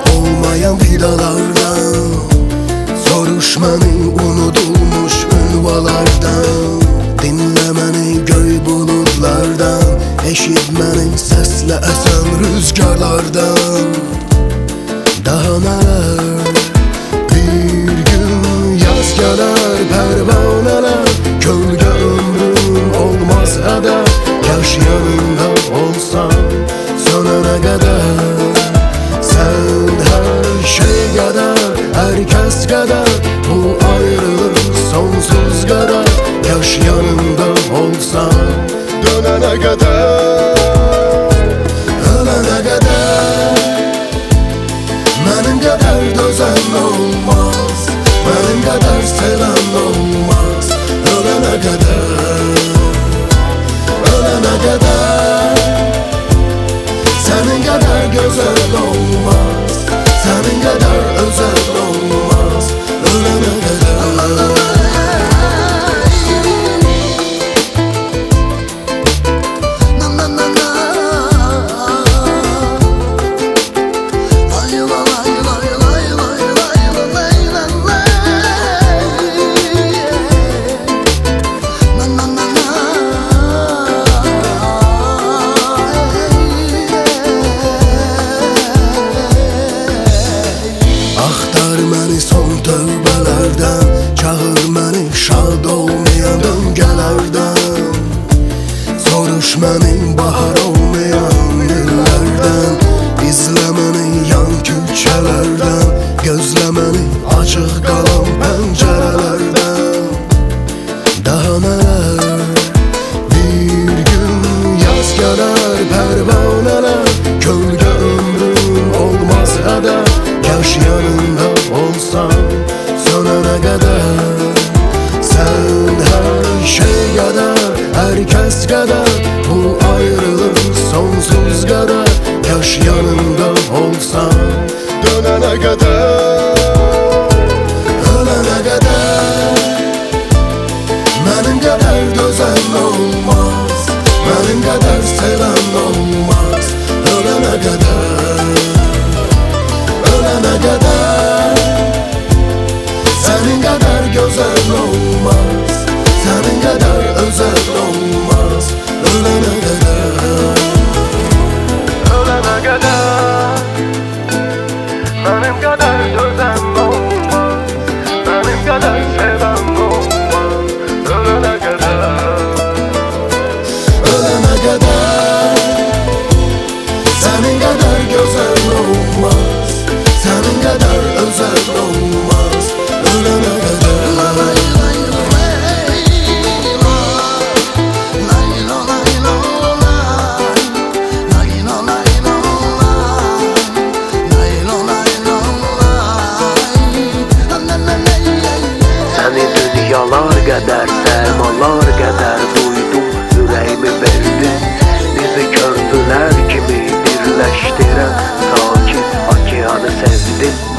olmayan vidalardan, soruşməni unudulmuş ünvalardan, dinləməni göy buludlardan, eşitməni səslə əsən rüzgarlardan. Daha nələr, bir gün yaz gələr, pərvanələr, kölgə ömrüm olmaz ədər. Yaş yanında olsan sönənə qədər, sən hər şey qədər, hər kəs qədər, bu ayrılıq sonsuz qədər. Yaş yanında olsan dönənə qədər, ölənə qədər. Mənim qədər dözən olmaz, mənim qədər sevən olmaz. Ölənə qədər, ölənə qədər. Sənin qədər gözəl olmaz, sənin qədər özəl olmaz. Ölənə qədər. Axtar məni son tövbələrdən, çağır məni şad olmayan döngələrdən, soruş məni bahar olmayan illərdən, izlə məni yan küçələrdən, gözlə məni açıq qalan pəncərələrdən. Daha nələr, bir gün yaz gələr, pərvanələr, kölgə ömrüm olmaz ədər. Yaş yanında olsan sönənə qədər, sən hər şey qədər, hər kəs qədər, bu ayrılıq sonsuz qədər. Yaş yanında olsan dönənə qədər, ölənə qədər. Mənim qədər dözən olmaz, mənim qədər sevən olmaz. Ölənə qədər, ölənə qədər. Sənin qədər gözəl olmaz, sənin qədər özəl olmaz. Ölənə qədər, ölənə qədər. Mənim qədər dözən olmaz, mənim qədər sevən olmaz. Ölənə qədər, ölənə qədər. Sənin qədər gözəl olmaz, sənin qədər özəl olmaz. Ölənə qədər. Səni dünyalar qədər, səmalar qədər duydum, ürəyimi verdim. Bizi körpülər kimi birləşdirən sakin okeanı sevdim.